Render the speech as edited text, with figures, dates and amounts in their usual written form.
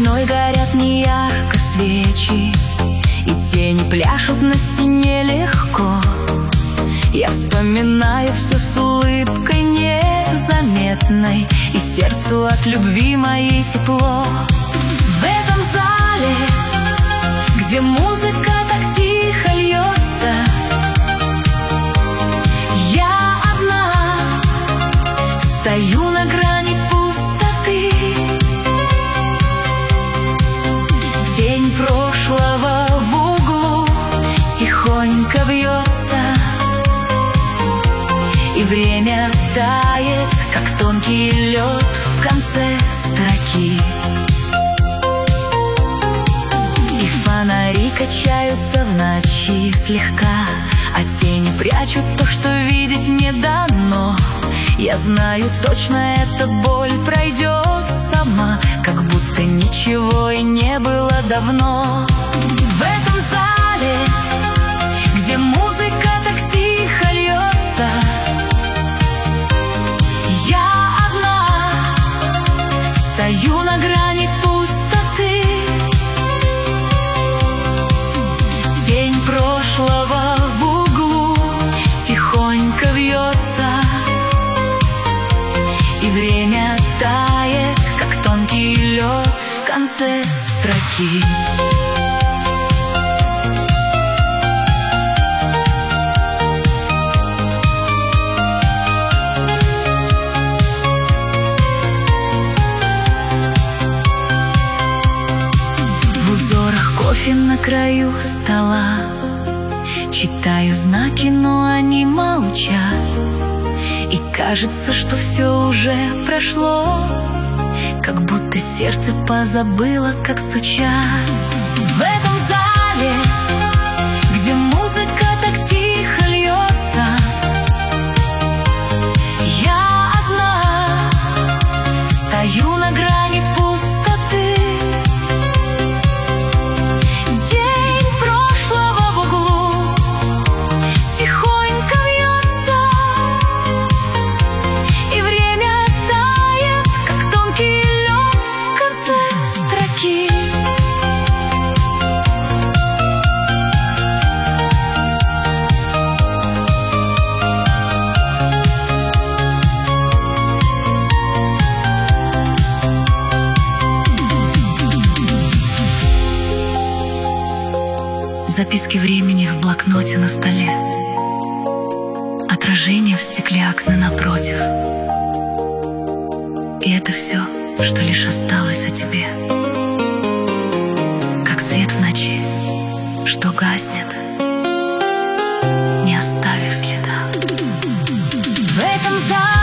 стеной горят неярко свечи, и тени пляшут на стене легко. Я вспоминаю все с улыбкой незаметной, и сердцу от любви моей тепло. В этом зале, где музыка так тихо льется, я одна стою на грани пустоты. Тень прошлого в углу тихонько вьется, и время тает, как тонкий лед в конце строки. И фонари качаются в ночи слегка, а тени прячут то, что видеть не дано. Я знаю точно, эта боль пройдет сама, как будто ничего и не было давно. В этом зале, где музыка так тихо льется, я одна стою на грани пустоты. Тень прошлого в углу тихонько вьется, и время тает, как тонкий лед в конце строки. В узорах кофе на краю стола читаю знаки, но они молчат. И кажется, что все уже прошло, как будто сердце позабыло, как стучать. В этом зале, где музыка так тихо льется, я одна стою на грани пустоты. День прошлого в углу тихонько вьется, и время тает, как тонкий лед в конце строки. Записки времени в блокноте на столе, отражение в стекле окна напротив. И это все, что лишь осталось о тебе, как свет в ночи, что гаснет, не оставив следа. В этом зале